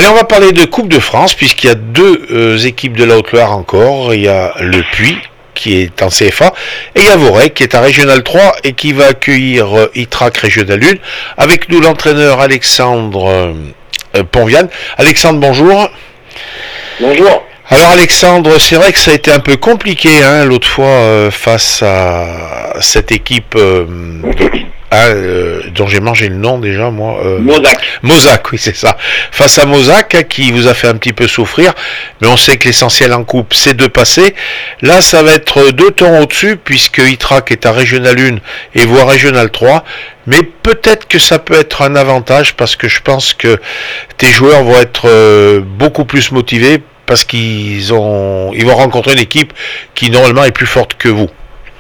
Allez, on va parler de Coupe de France, puisqu'il y a deux équipes de la Haute-Loire encore. Il y a le Puy, qui est en CFA, et il y a Voray, qui est en Régional 3, et qui va accueillir Ytrac Régional 1. Avec nous, l'entraîneur Alexandre Ponviane. Alexandre, bonjour. Bonjour. Alors Alexandre, c'est vrai que ça a été un peu compliqué l'autre fois face à cette équipe dont j'ai mangé le nom déjà moi. Mozac, oui c'est ça. Face à Mozac qui vous a fait un petit peu souffrir, mais on sait que l'essentiel en coupe c'est de passer. Là ça va être 2 tons au-dessus puisque Ytrac est à Régional 1 et voire Régional 3. Mais peut-être que ça peut être un avantage parce que je pense que tes joueurs vont être beaucoup plus motivés parce ils vont rencontrer une équipe qui normalement est plus forte que vous.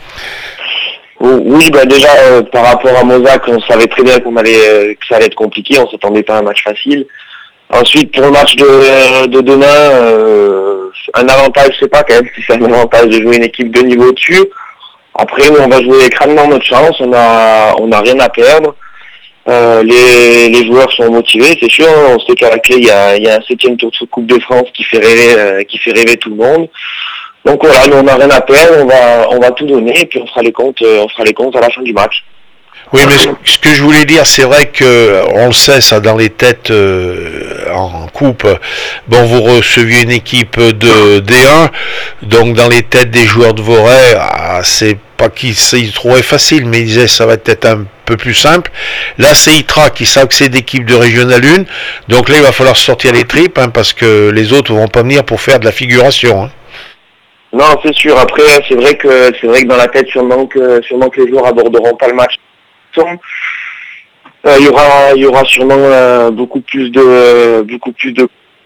Oui, déjà par rapport à Mozac, on savait très bien que ça allait être compliqué, on s'attendait pas à un match facile. Ensuite pour le match de demain, un avantage, je sais pas quand même si c'est un avantage de jouer une équipe de niveau au-dessus. Après nous on va jouer crânement notre chance, on a rien à perdre. Les joueurs sont motivés, c'est sûr. On sait qu'à la clé il y a un 7e tour de Coupe de France qui fait rêver tout le monde. Donc voilà, nous on n'a rien à perdre, on va tout donner et puis on fera les comptes à la fin du match. Oui, mais ce que je voulais dire, c'est vrai que on le sait ça dans les têtes en coupe. Bon, vous receviez une équipe de D1, donc dans les têtes des joueurs de Voray, c'est pas qu'ils trouvaient facile, mais ils disaient ça va être un peu plus simple. Là, c'est Ytrac qui savent que c'est d'équipe de Régional 1, donc là il va falloir sortir les tripes parce que les autres vont pas venir pour faire de la figuration. Non, c'est sûr. Après, c'est vrai que dans la tête, sûrement que les joueurs aborderont pas le match. Il y aura sûrement beaucoup plus de beaucoup plus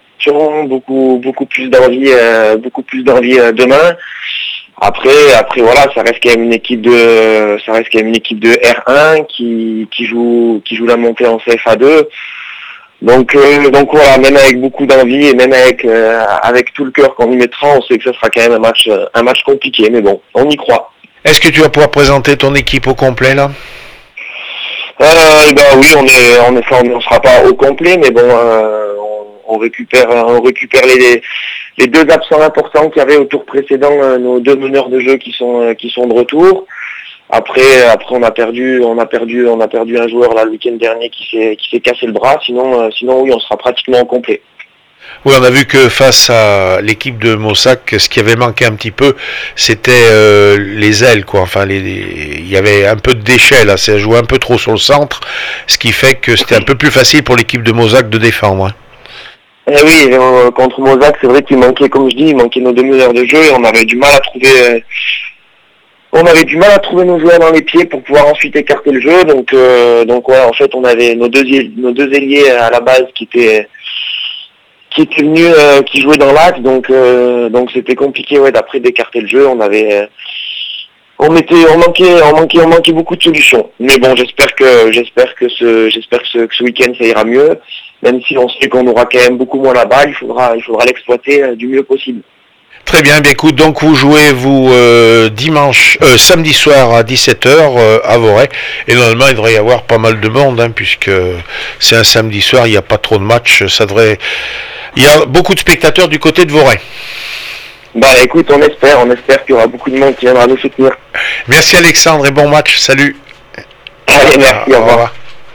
d'envie demain. Après voilà, ça reste quand même une équipe de R1 qui joue la montée en CFA2. Donc voilà, même avec beaucoup d'envie et même avec tout le cœur qu'on y mettra, on sait que ça sera quand même un match compliqué, mais bon, on y croit. Est-ce que tu vas pouvoir présenter ton équipe au complet là? Oui, on sera pas au complet, mais bon, on récupère les deux absents importants qu'il y avait au tour précédent, nos 2 meneurs de jeu qui sont de retour. Après on a perdu un joueur là le week-end dernier qui s'est cassé le bras. Sinon oui, on sera pratiquement au complet. Oui, on a vu que face à l'équipe de Mozac, ce qui avait manqué un petit peu, c'était les ailes, quoi. Enfin, il y avait un peu de déchets là, ça jouait un peu trop sur le centre, ce qui fait que c'était un peu plus facile pour l'équipe de Mozac de défendre. Eh oui, contre Mozac, c'est vrai qu'il manquait, comme je dis, nos 2 meneurs de jeu et on avait du mal à trouver. On avait du mal à trouver nos joueurs dans les pieds pour pouvoir ensuite écarter le jeu. Donc ouais, en fait, on avait nos deux ailiers à la base qui étaient venus, qui jouaient dans l'axe. Donc c'était compliqué d'après d'écarter le jeu. On manquait beaucoup de solutions. Mais bon, j'espère que ce week-end ça ira mieux. Même si on sait qu'on aura quand même beaucoup moins la balle, il faudra l'exploiter du mieux possible. Très bien, écoute, donc vous jouez samedi soir à 17h à Voray, et normalement il devrait y avoir pas mal de monde, puisque c'est un samedi soir, il n'y a pas trop de matchs, il y a beaucoup de spectateurs du côté de Voray. Écoute, on espère qu'il y aura beaucoup de monde qui viendra nous soutenir. Merci Alexandre et bon match, salut. Allez, merci, au revoir.